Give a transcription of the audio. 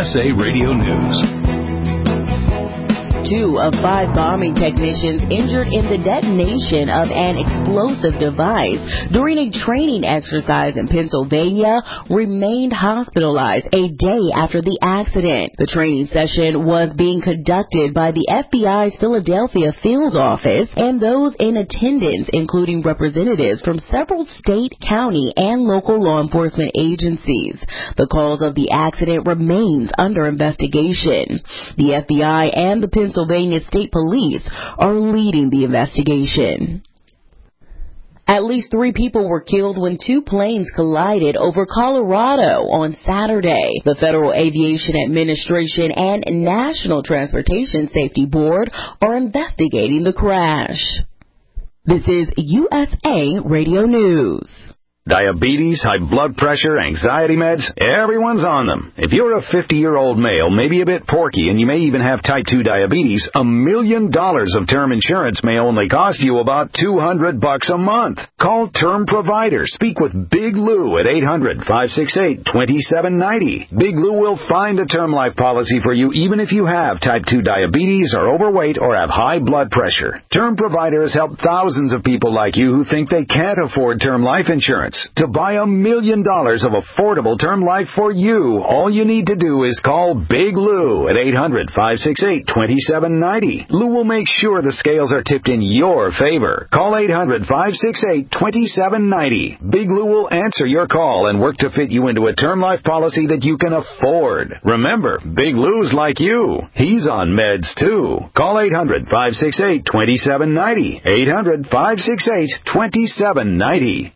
USA Radio News. 2 of 5 bombing technicians injured in the detonation of an explosive device during a training exercise in Pennsylvania remained hospitalized a day after the accident. The training session was being conducted by the FBI's Philadelphia Field Office, and those in attendance, including representatives from several state, county, and local law enforcement agencies. The cause of the accident remains under investigation. The FBI and the Pennsylvania State Police are leading the investigation. At least 3 people were killed when 2 planes collided over Colorado on Saturday. The Federal Aviation Administration and National Transportation Safety Board are investigating the crash. This is USA Radio News. Diabetes, high blood pressure, anxiety meds, everyone's on them. If you're a 50-year-old male, maybe a bit porky, and you may even have type 2 diabetes, $1 million of term insurance may only cost you about $200 a month. Call Term Provider. Speak with Big Lou at 800-568-2790. Big Lou will find a term life policy for you even if you have type 2 diabetes, are overweight, or have high blood pressure. Term Provider has helped thousands of people like you who think they can't afford term life insurance. To buy $1 million of affordable term life for you, all you need to do is call Big Lou at 800-568-2790. Lou will make sure the scales are tipped in your favor. Call 800-568-2790. Big Lou will answer your call and work to fit you into a term life policy that you can afford. Remember, Big Lou's like you. He's on meds too. Call 800-568-2790. 800-568-2790.